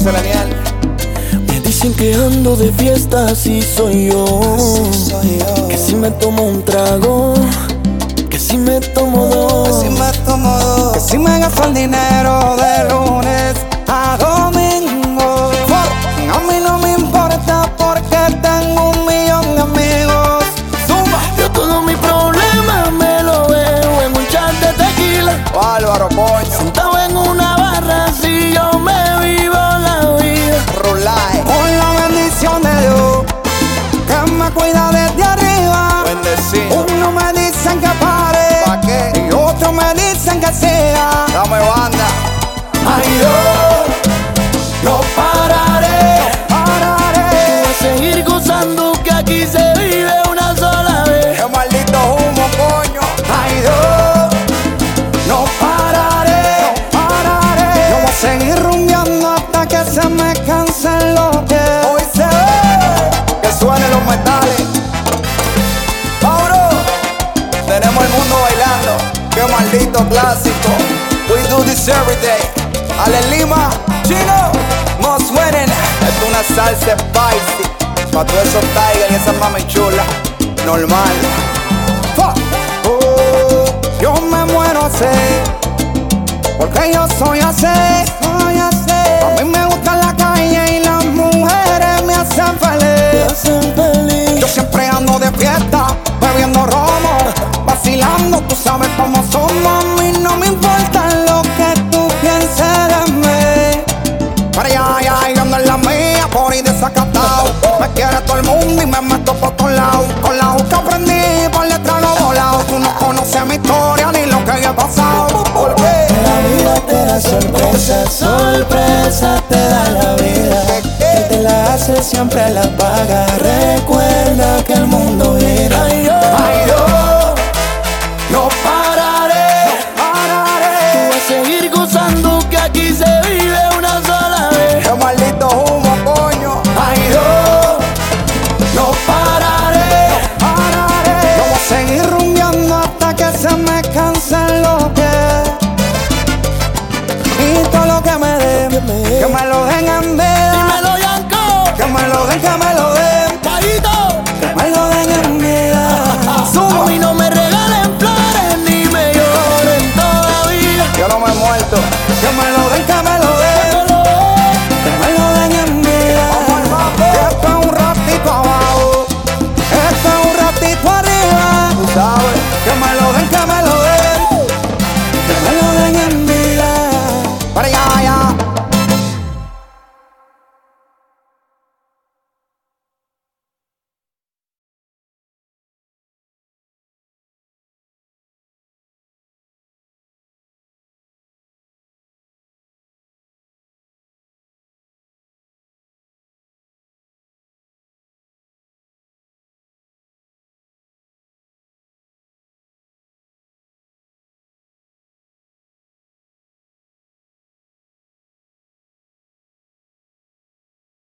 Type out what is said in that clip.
dice Leniel. Me dicen que ando de fiesta, así soy yo. Que si me tomo un trago, que si me tomo dos, que si me gasto el dinero de lunes a domingo. A mí no me importa porque tengo 1.000.000 de amigos. Yo todo mi problema me lo veo en un chat de tequila. Álvaro, coño. Sentado en una barra, si yo me vivo la vida. Rulay. Con la bendición de Dios que me cuida desde arriba. Bendecido. Uno me dicen que pare, ¿Pa' qué? y otro me dicen que siga. Dame banda. Ay, yo no pararé. Voy a seguir gozando que aquí se vive una sola vez. Qué maldito humo, coño. Ay, Dios, no pararé. Yo voy a seguir rumbeando hasta que se me cansen los pies. Hoy se ve que suenen los metales. ¡Mauro! Tenemos el mundo bailando. Qué maldito clásico. We do this every day. Ale Lima, Chino, no suenen. Esto es una salsa spicy. Pa' todos esos tigers y esas mami chulas. Normal. Fuck. Yo me muero así, porque yo soy así. A mí me gusta la calle y las mujeres me hacen feliz. Yo siempre ando de fiesta, bebiendo romo, vacilando, tú sabes cómo somos. A mí no me importa lo que tú pienses de mí. Pero ya, yo ando en la mía, por ahí desacatado. Me quiere todo el mundo y me meto por todos lados. Con la juca aprendí, por detrás lo volado. Tú no conoces mi historia ni lo que yo he pasado. ¿Por qué? La vida te da sorpresa, sorpresa te da la vida. Que te la hace siempre la paga.